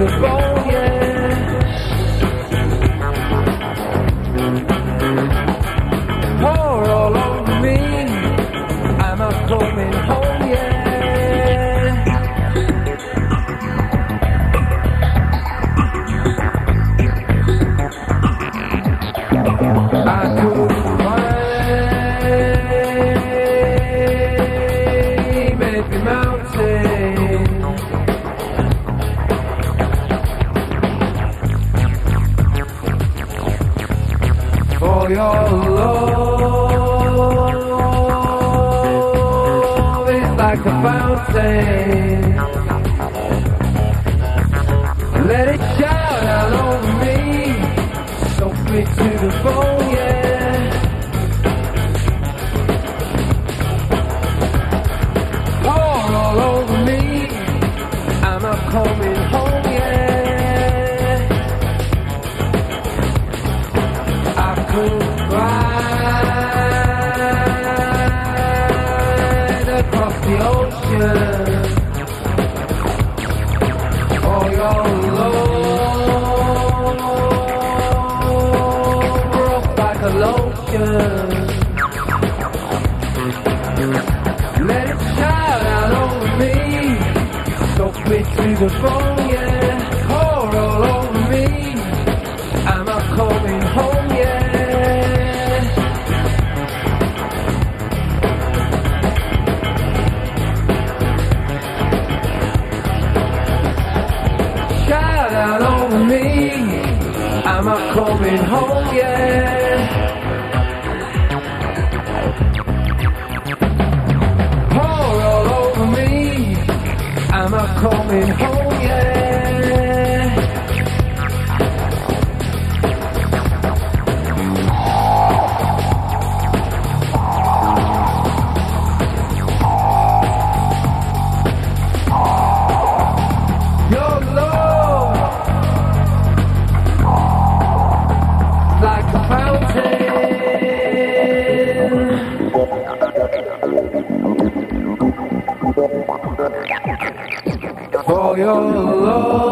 the bone, yeah. Pour all over me, I'm not coming home, yeah. I could climb every mountain, for your love is like a fountain. Let it shout out over me, soak me to the bone, yeah. Pour all over me, I'm not coming home, yeah. I could ride across the ocean for your love, rough like a lotion. Let it shout out over me, soak me to the bone, yeah. Pour all over me, I'm not coming home, yeah. Shout out over me, I'm not coming home, yeah. Pour all over me, I'm not coming home, yeah. Your love like a fountain, for your love